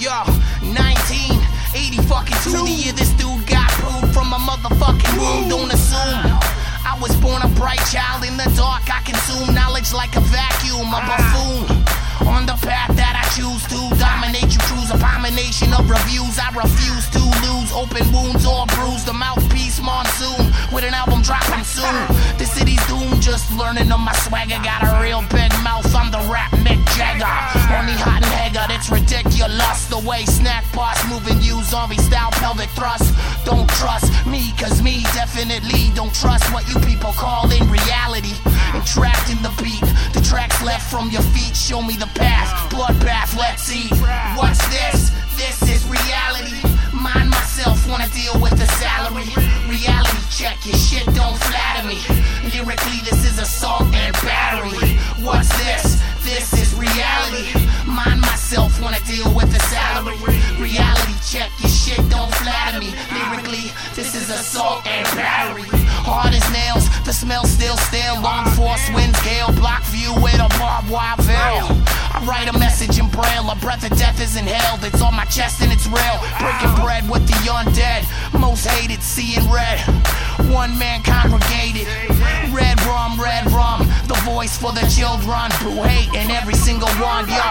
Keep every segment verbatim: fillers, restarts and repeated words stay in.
Yo, nineteen eighty fucking two, the year this dude got proved from a motherfucking womb. Don't assume I was born a bright child in the dark. I consume knowledge like a vacuum, a buffoon. On the path that I choose to dominate you, cruise abomination of reviews. I refuse to lose open wounds or bruise. The mouthpiece monsoon with an album dropping soon. The city's doomed, just learning on my swagger. Got a real big mouth, I'm the rap Mick Jagger. Only hot and haggard, it's ridiculous. The way snack bars moving you, zombie style pelvic thrust. Don't trust me, cause me definitely don't trust what you people call in reality. Entrapped in the beat, the tracks left from your feet show me the path. Bloodbath, let's see. What's this? This is reality. Mind myself, wanna deal with the salary. Reality check, your shit don't flatter me. Lyrically, this is assault and battery. What's this? This is reality. Mind myself, wanna deal with the salary. Reality check, your shit don't flatter me. Lyrically, this is assault and battery. Hard as nails, the smell still stale. Long force winds, gale, block view with a barbed wire veil. I write a message in braille, a breath of death is inhaled. It's on my chest and it's real. Breaking bread with the undead, most hated, seeing red. One man congregated, red rum, red rum. The voice for the children who hate in every single one, yo.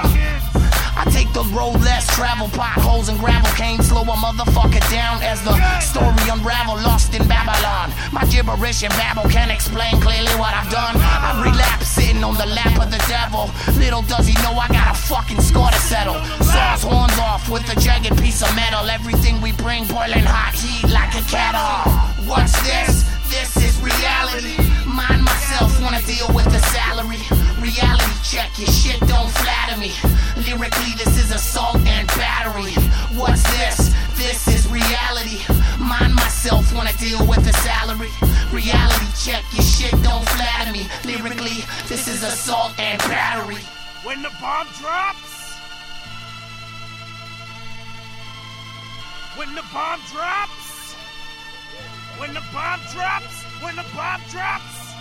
I take the road less traveled, potholes and gravel cane, slow a motherfucker down as the story unravel, lost in Babylon. My gibberish and babble can't explain clearly what I've done. I relapse sitting on the lap of the devil. Little does he know I got a fucking score to settle. Saws horns off with a jagged piece of metal. Everything we bring boiling hot heat like a kettle. What's this? This is reality. Mind myself, wanna deal with the salary. Reality check, your shit don't flatter me. Lyrically, this is assault and battery. What's this? This is reality. Mind myself, wanna deal with the salary. Reality check, your shit don't flatter me. Lyrically, this is assault and battery. When the bomb drops, when the bomb drops, when the bomb drops, when the bomb drops.